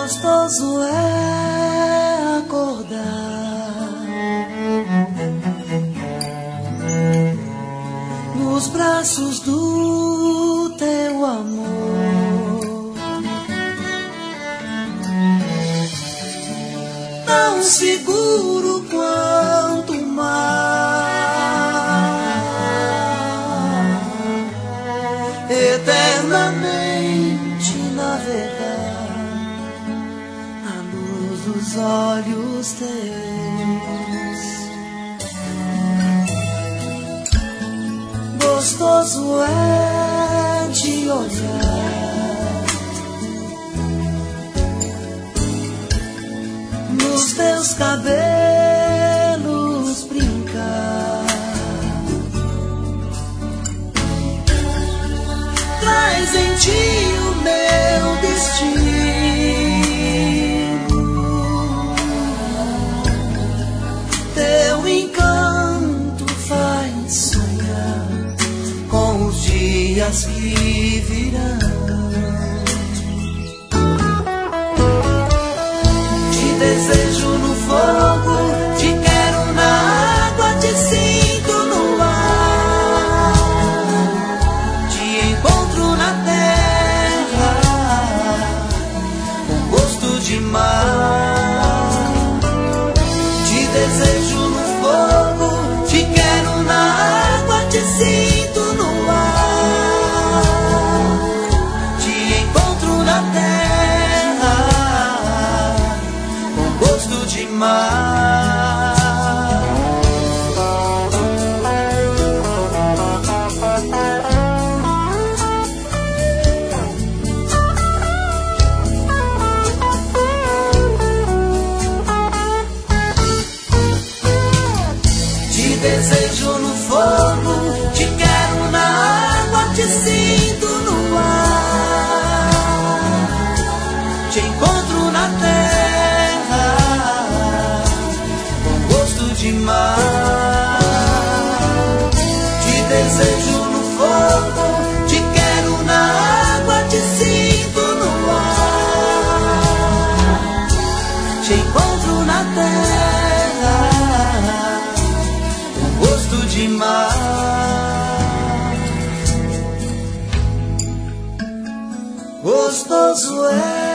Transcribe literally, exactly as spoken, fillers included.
Gostoso é acordar nos braços do teu amor, tão seguro quanto o mar, eternamente navegar à luz dos olhos teus. Gostoso é te olhar nos teus cabelos brincar, traz em ti o meu destino, teu encanto faz sonhar com os dias que virão. Te desejo no fogo, te quero na água, te sinto no ar, te encontro na terra com gosto de mar. Te desejo no fogo, te quero na água, te sinto no ar, te encontro na terra com gosto de mar. Te desejo no fogo, te quero na água, te sinto no ar, te encontro na terra com gosto de mar. Te desejo no fogo, te quero na água, te sinto no ar, te encontro na terra com gosto de mar. Gostoso é